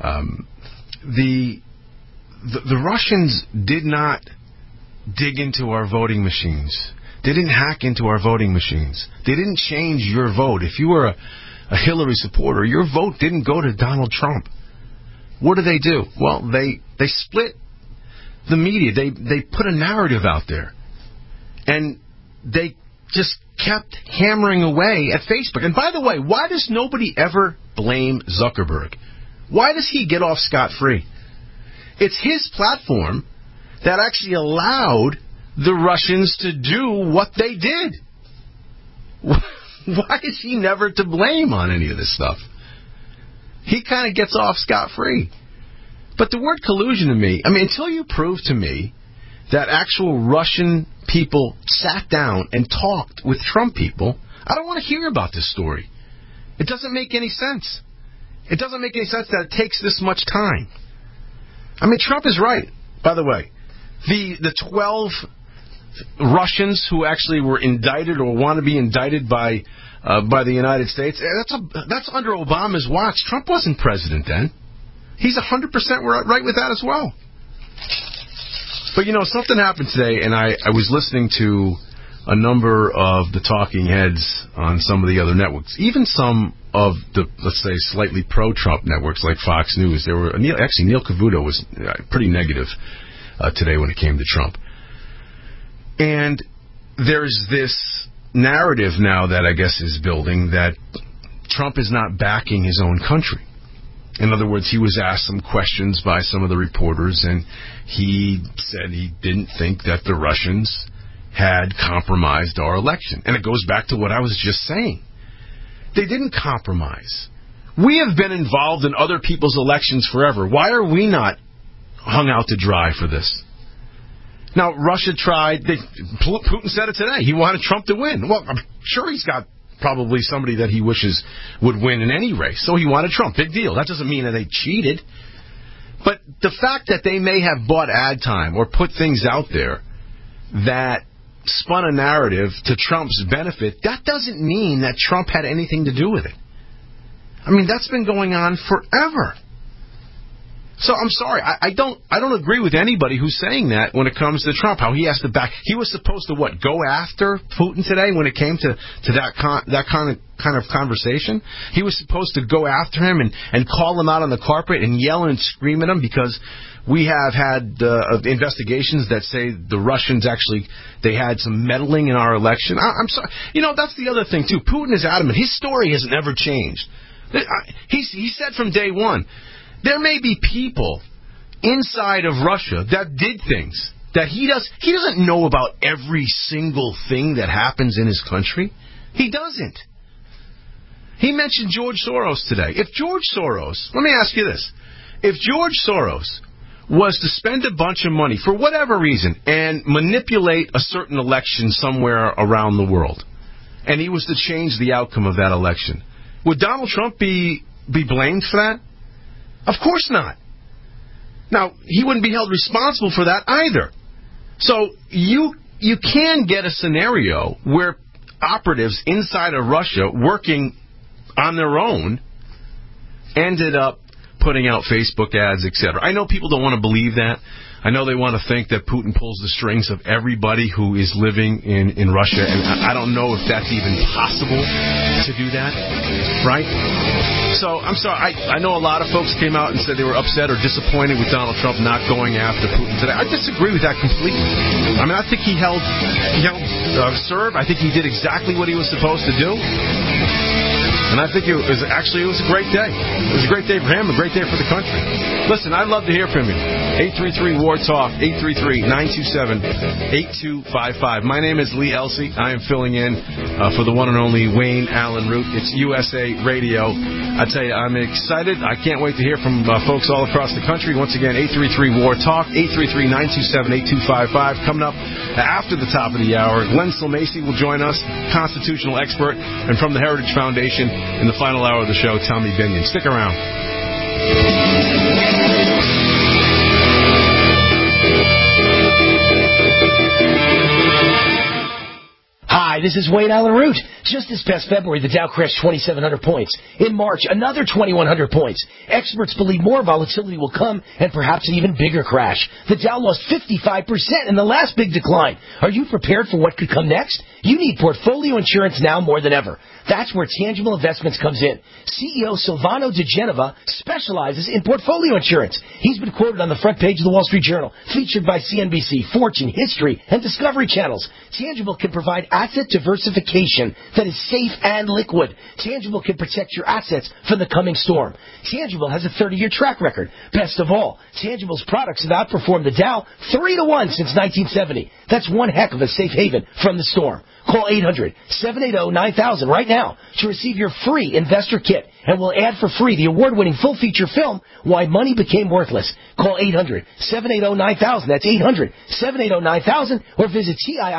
the Russians did not dig into our voting machines. They didn't hack into our voting machines. They didn't change your vote. If you were a Hillary supporter, your vote didn't go to Donald Trump. What do? Well, they split the media. They put a narrative out there. And they just kept hammering away at Facebook. And by the way, why does nobody ever blame Zuckerberg? Why does he get off scot-free? It's his platform that actually allowed the Russians to do what they did. Why is he never to blame on any of this stuff? He kind of gets off scot-free. But the word collusion to me, until you prove to me that actual Russian people sat down and talked with Trump people, I don't want to hear about this story. It doesn't make any sense. It doesn't make any sense that it takes this much time. Trump is right, by the way. The 12 Russians who actually were indicted or want to be indicted by the United States, that's under Obama's watch. Trump wasn't president then. He's 100% right with that as well. But, something happened today, and I was listening to a number of the talking heads on some of the other networks, even some of the, let's say, slightly pro-Trump networks like Fox News. Neil Cavuto was pretty negative today when it came to Trump. And there's this narrative now that I guess is building that Trump is not backing his own country. In other words, he was asked some questions by some of the reporters, and he said he didn't think that the Russians had compromised our election. And it goes back to what I was just saying. They didn't compromise. We have been involved in other people's elections forever. Why are we not hung out to dry for this? Now, Russia tried. Putin said it today. He wanted Trump to win. Well, I'm sure he's got probably somebody that he wishes would win in any race. So he wanted Trump. Big deal. That doesn't mean that they cheated. But the fact that they may have bought ad time or put things out there that spun a narrative to Trump's benefit, that doesn't mean that Trump had anything to do with it. That's been going on forever. So I'm sorry, I don't agree with anybody who's saying that when it comes to Trump. How he has to back. He was supposed to go after Putin today when it came to that kind of conversation. He was supposed to go after him and call him out on the carpet and yell and scream at him because we have had investigations that say the Russians actually they had some meddling in our election. I'm sorry. That's the other thing too. Putin is adamant. His story has never changed. He said from day one. There may be people inside of Russia that did things that he doesn't know about every single thing that happens in his country. He doesn't. He mentioned George Soros today. Let me ask you this. If George Soros was to spend a bunch of money, for whatever reason, and manipulate a certain election somewhere around the world. And he was to change the outcome of that election. Would Donald Trump be blamed for that? Of course not. Now, he wouldn't be held responsible for that either. So you can get a scenario where operatives inside of Russia working on their own ended up putting out Facebook ads, etc. I know people don't want to believe that. I know they want to think that Putin pulls the strings of everybody who is living in Russia, and I don't know if that's even possible to do that, right? So, I'm sorry, I know a lot of folks came out and said they were upset or disappointed with Donald Trump not going after Putin today. I disagree with that completely. I mean, I think he held serve. I think he did exactly what he was supposed to do. And I think it was a great day. It was a great day for him, a great day for the country. Listen, I'd love to hear from you. 833-WAR-TALK, 833-927-8255. My name is Lee Elsey. I am filling in for the one and only Wayne Allen Root. It's USA Radio. I tell you, I'm excited. I can't wait to hear from folks all across the country. Once again, 833-WAR-TALK, 833-927-8255. Coming up after the top of the hour, Len Silmacy will join us, constitutional expert, and from the Heritage Foundation. In the final hour of the show, Tommy Binion. Stick around. Hi, this is Wayne Allen Root. Just this past February, the Dow crashed 2,700 points. In March, another 2,100 points. Experts believe more volatility will come and perhaps an even bigger crash. The Dow lost 55% in the last big decline. Are you prepared for what could come next? You need portfolio insurance now more than ever. That's where Tangible Investments comes in. CEO Silvano De Genova specializes in portfolio insurance. He's been quoted on the front page of the Wall Street Journal, featured by CNBC, Fortune, History, and Discovery channels. Tangible can provide asset diversification that is safe and liquid. Tangible can protect your assets from the coming storm. Tangible has a 30-year track record. Best of all, Tangible's products have outperformed the Dow 3-1 since 1970. That's one heck of a safe haven from the storm. Call 800-780-9000 right now to receive your free investor kit, and we'll add for free the award-winning full-feature film, Why Money Became Worthless. Call 800-780-9000. That's 800-780-9000, or visit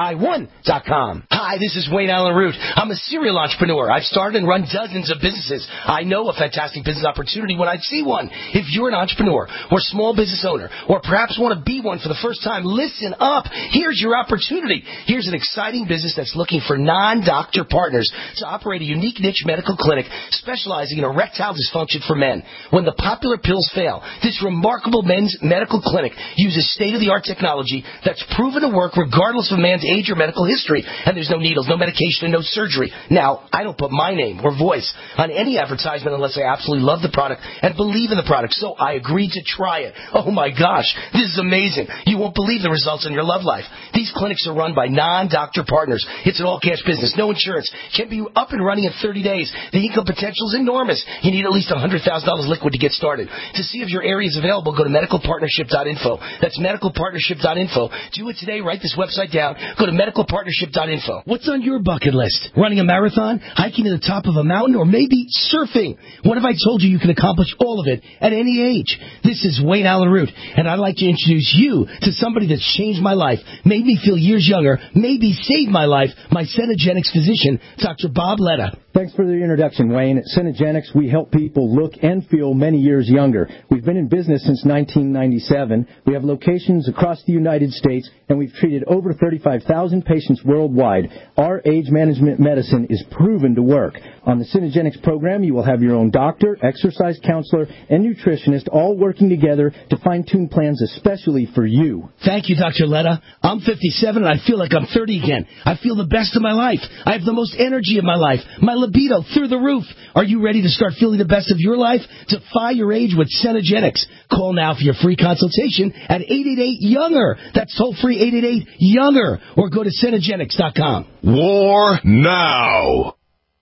TII1.com. Hi, this is Wayne Allen Root. I'm a serial entrepreneur. I've started and run dozens of businesses. I know a fantastic business opportunity when I see one. If you're an entrepreneur or small business owner, or perhaps want to be one for the first time, listen up. Here's your opportunity. Here's an exciting business that's looking for non-doctor partners to operate a unique niche medical clinic specializing in erectile dysfunction for men. When the popular pills fail, this remarkable men's medical clinic uses state-of-the-art technology that's proven to work regardless of a man's age or medical history. And there's no needles, no medication, and no surgery. Now, I don't put my name or voice on any advertisement unless I absolutely love the product and believe in the product. So I agreed to try it. Oh my gosh, this is amazing. You won't believe the results in your love life. These clinics are run by non-doctor partners. It's an all-cash business, no insurance. Can be up and running in 30 days. The income potential is enormous. You need at least $100,000 liquid to get started. To see if your area is available, go to medicalpartnership.info. That's medicalpartnership.info. Do it today. Write this website down. Go to medicalpartnership.info. What's on your bucket list? Running a marathon? Hiking to the top of a mountain? Or maybe surfing? What if I told you can accomplish all of it at any age? This is Wayne Allen Root, and I'd like to introduce you to somebody that's changed my life, made me feel years younger, maybe saved my life, my Cenegenics physician, Dr. Bob Letta. Thanks for the introduction, Wayne. At Cenegenics, we help people look and feel many years younger. We've been in business since 1997. We have locations across the United States, and we've treated over 35,000 patients worldwide. Our age management medicine is proven to work. On the Cenegenics program, you will have your own doctor, exercise counselor, and nutritionist all working together to fine-tune plans especially for you. Thank you, Dr. Letta. I'm 57, and I feel like I'm 30 again. I feel the best of my life. I have the most energy of my life. My libido through the roof. Are you ready to start feeling the best of your life? Defy your age with Cenegenics. Call now for your free consultation at 888-YOUNGER. That's toll-free 888-YOUNGER. Or go to Cenegenics.com. War now.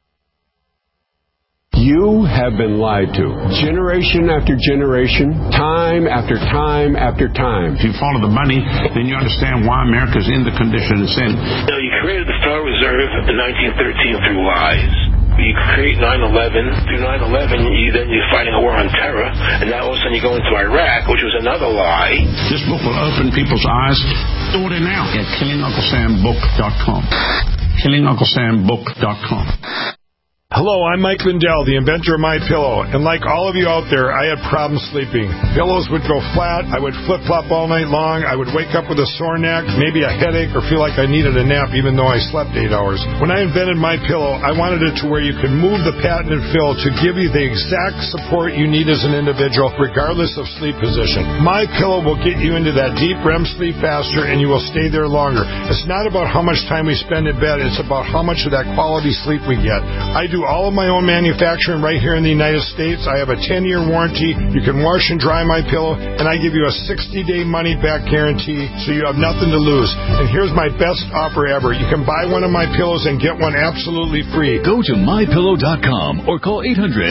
You have been lied to. Generation after generation, time after time after time. If you follow the money, then you understand why America's in the condition it's in. You created the Federal Reserve in 1913 through lies. you create 9/11. Through 9/11, you're fighting a war on terror, and now all of a sudden you go into Iraq, which was another lie. This book will open people's eyes. Order now at KillingUncleSamBook.com. KillingUncleSamBook.com. Hello, I'm Mike Lindell, the inventor of MyPillow, and like all of you out there, I had problems sleeping. Pillows would go flat, I would flip-flop all night long, I would wake up with a sore neck, maybe a headache, or feel like I needed a nap even though I slept 8 hours. When I invented MyPillow, I wanted it to where you could move the patented fill to give you the exact support you need as an individual, regardless of sleep position. MyPillow will get you into that deep REM sleep faster, and you will stay there longer. It's not about how much time we spend in bed, it's about how much of that quality sleep we get. I do all of my own manufacturing right here in the United States. I have a 10-year warranty. You can wash and dry my pillow, and I give you a 60-day money-back guarantee, so you have nothing to lose. And here's my best offer ever. You can buy one of my pillows and get one absolutely free. Go to MyPillow.com or call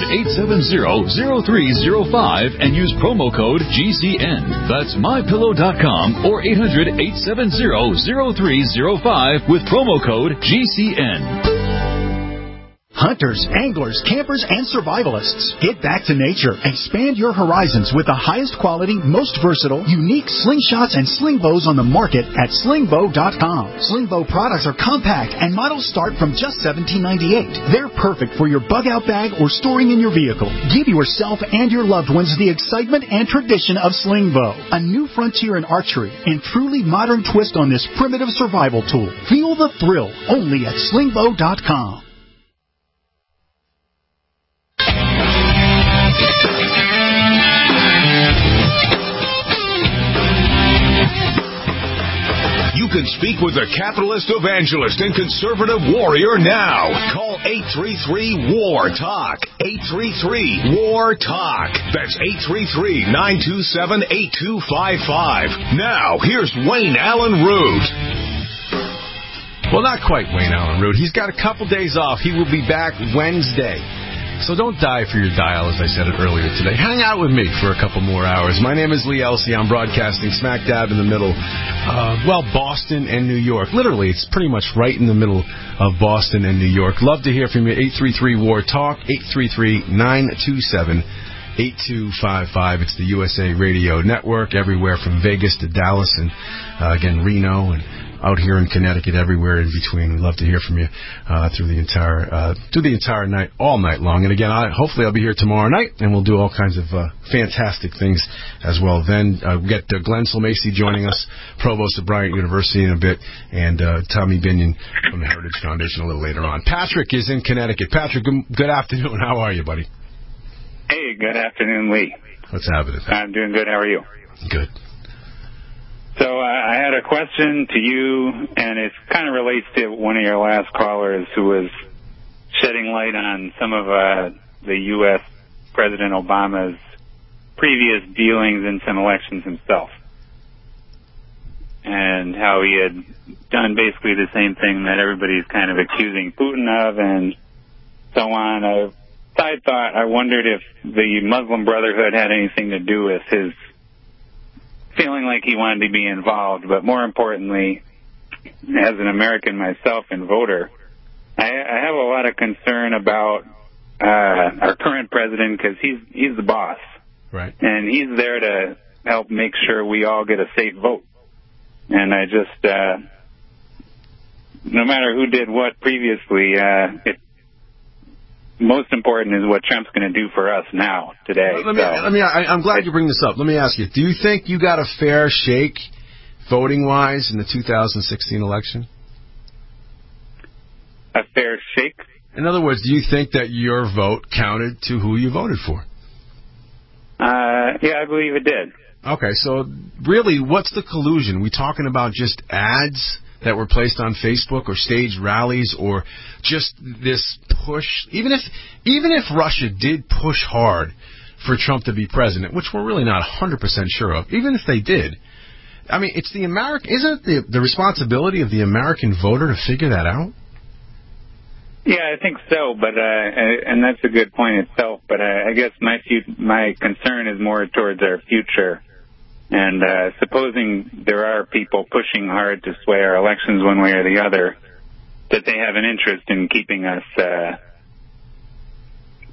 800-870-0305 and use promo code GCN. That's MyPillow.com or 800-870-0305 with promo code GCN. Hunters, anglers, campers, and survivalists. Get back to nature. Expand your horizons with the highest quality, most versatile, unique slingshots and sling bows on the market at slingbow.com. Slingbow products are compact and models start from just $17.98. They're perfect for your bug-out bag or storing in your vehicle. Give yourself and your loved ones the excitement and tradition of Slingbow, a new frontier in archery and truly modern twist on this primitive survival tool. Feel the thrill only at slingbow.com. You can speak with a capitalist evangelist and conservative warrior now. Call 833-WAR-TALK. 833-WAR-TALK. That's 833-927-8255. Now, here's Wayne Allen Root. Well, not quite Wayne Allen Root. He's got a couple days off. He will be back Wednesday. So don't die for your dial, as I said it earlier today. Hang out with me for a couple more hours. My name is Lee Elsey. I'm broadcasting smack dab in the middle of, Boston and New York. Literally, it's pretty much right in the middle of Boston and New York. Love to hear from you. 833-WAR-TALK, 833-927-8255. It's the USA Radio Network, everywhere from Vegas to Dallas and, again, Reno and out here in Connecticut, everywhere in between. We'd love to hear from you through the entire night, all night long. And again, hopefully I'll be here tomorrow night, and we'll do all kinds of fantastic things as well. Then we get Glenn Silmacy joining us, provost of Bryant University in a bit, and Tommy Binion from the Heritage Foundation a little later on. Patrick is in Connecticut. Patrick, good afternoon. How are you, buddy? Hey, good afternoon, Lee. What's happening? I'm doing good. How are you? Good. So I had a question to you, and it kind of relates to one of your last callers who was shedding light on some of the U.S. President Obama's previous dealings in some elections himself, and how he had done basically the same thing that everybody's kind of accusing Putin of and so on. I wondered if the Muslim Brotherhood had anything to do with his feeling like he wanted to be involved, but more importantly, as an American myself and voter, I have a lot of concern about our current president because he's the boss, right? And he's there to help make sure we all get a safe vote. And I just, no matter who did what previously, most important is what Trump's going to do for us now, today. I'm glad you bring this up. Let me ask you, do you think you got a fair shake, voting-wise, in the 2016 election? A fair shake? In other words, do you think that your vote counted to who you voted for? Yeah, I believe it did. Okay, so really, what's the collusion? We talking about just ads that were placed on Facebook or staged rallies or just this push? Even if Russia did push hard for Trump to be president, which we're really not 100% sure of, even if they did, I mean, it's isn't it the responsibility of the American voter to figure that out? Yeah, I think so, but and that's a good point itself. But I guess my concern is more towards our future. And supposing there are people pushing hard to sway our elections one way or the other, that they have an interest in keeping us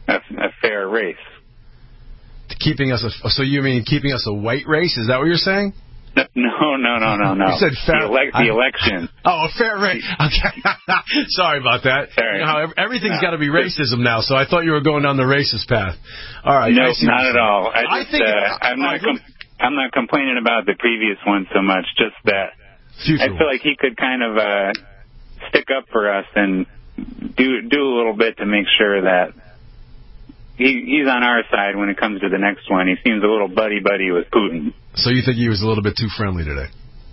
a fair race. Keeping us so you mean keeping us a white race? Is that what you're saying? No. You said fair. The election. Oh, a fair race. Okay. Sorry about that. Sorry. You know how everything's got to be racism now, so I thought you were going down the racist path. All right. No, not at all. I'm not complaining about the previous one so much, just that I feel like he could kind of stick up for us and do a little bit to make sure that he's on our side when it comes to the next one. He seems a little buddy-buddy with Putin. So you think he was a little bit too friendly today?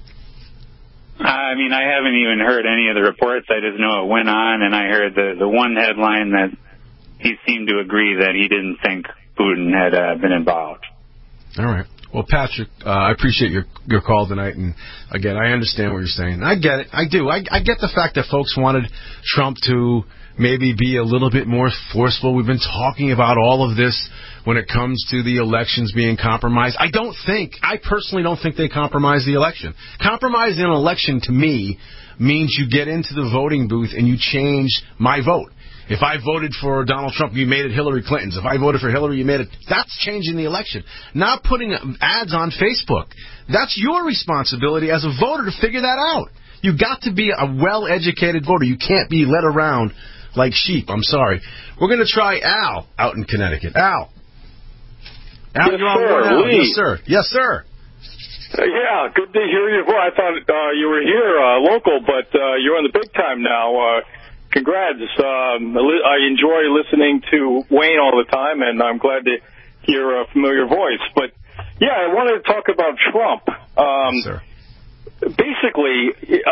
I mean, I haven't even heard any of the reports. I just know it went on, and I heard the one headline that he seemed to agree that he didn't think Putin had been involved. All right. Well, Patrick, I appreciate your call tonight, and again, I understand what you're saying. I get it. I do. I get the fact that folks wanted Trump to maybe be a little bit more forceful. We've been talking about all of this when it comes to the elections being compromised. I personally don't think they compromised the election. Compromising an election, to me, means you get into the voting booth and you change my vote. If I voted for Donald Trump, you made it Hillary Clinton's. If I voted for Hillary, you made it. That's changing the election. Not putting ads on Facebook. That's your responsibility as a voter to figure that out. You got to be a well-educated voter. You can't be led around like sheep. I'm sorry. We're going to try Al out in Connecticut. Al, yes, you're on board now. Yes, sir. Yes, sir. Yeah, good to hear you. Well, I thought you were here local, but you're on the big time now. Congrats. I enjoy listening to Wayne all the time, and I'm glad to hear a familiar voice. But, yeah, I wanted to talk about Trump. Sir. Basically,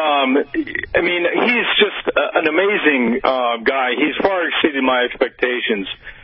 I mean, he's just an amazing guy. He's far exceeded my expectations.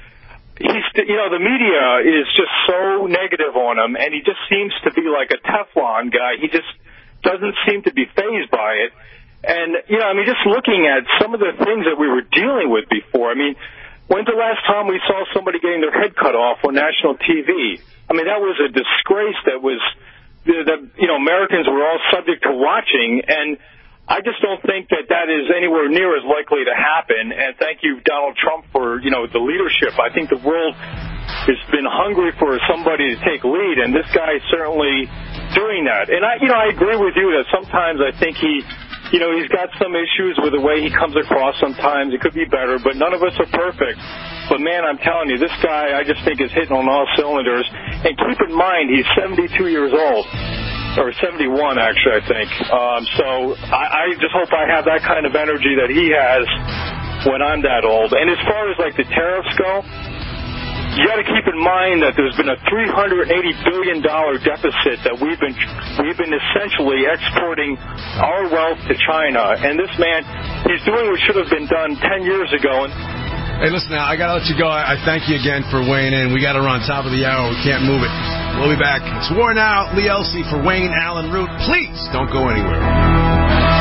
The media is just so negative on him, and he just seems to be like a Teflon guy. He just doesn't seem to be fazed by it. And, just looking at some of the things that we were dealing with before, when's the last time we saw somebody getting their head cut off on national TV? That was a disgrace that was, Americans were all subject to watching, and I just don't think that is anywhere near as likely to happen. And thank you, Donald Trump, for, the leadership. I think the world has been hungry for somebody to take lead, and this guy is certainly doing that. And I agree with you that sometimes I think he's got some issues with the way he comes across sometimes. It could be better, but none of us are perfect. But, man, I'm telling you, this guy I just think is hitting on all cylinders. And keep in mind, he's 72 years old, or 71, actually, I think. So I just hope I have that kind of energy that he has when I'm that old. And as far as, the tariffs go, you got to keep in mind that there's been a $380 billion deficit that we've been essentially exporting our wealth to China. And this man, he's doing what should have been done 10 years ago. Hey, listen, now, I got to let you go. I thank you again for weighing in. We got to run top of the hour. We can't move it. We'll be back. It's War Now. Lee Elsey for Wayne Allen Root. Please don't go anywhere.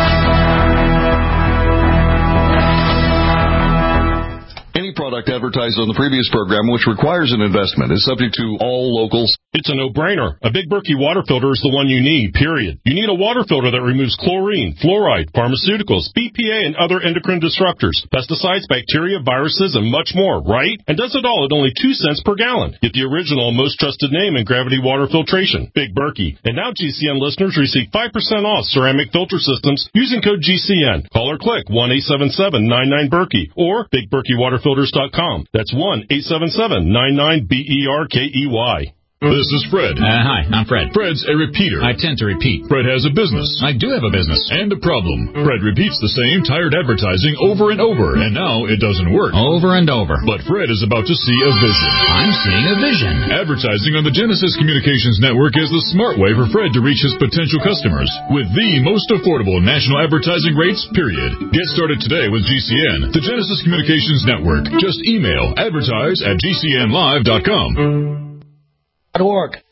Any product advertised on the previous program which requires an investment is subject to all locals. It's a no-brainer. A Big Berkey water filter is the one you need, period. You need a water filter that removes chlorine, fluoride, pharmaceuticals, BPA, and other endocrine disruptors, pesticides, bacteria, viruses, and much more, right? And does it all at only 2 cents per gallon. Get the original and most trusted name in gravity water filtration, Big Berkey. And now GCN listeners receive 5% off ceramic filter systems using code GCN. Call or click 1-877-99-BERKEY or BigBerkeyWaterFilters.com. That's 1-877-99-BERKEY. This is Fred. Hi, I'm Fred. Fred's a repeater. I tend to repeat. Fred has a business. I do have a business. And a problem. Fred repeats the same tired advertising over and over, and now it doesn't work. Over and over. But Fred is about to see a vision. I'm seeing a vision. Advertising on the Genesis Communications Network is the smart way for Fred to reach his potential customers with the most affordable national advertising rates, period. Get started today with GCN, the Genesis Communications Network. Just email advertise@gcnlive.com. .org.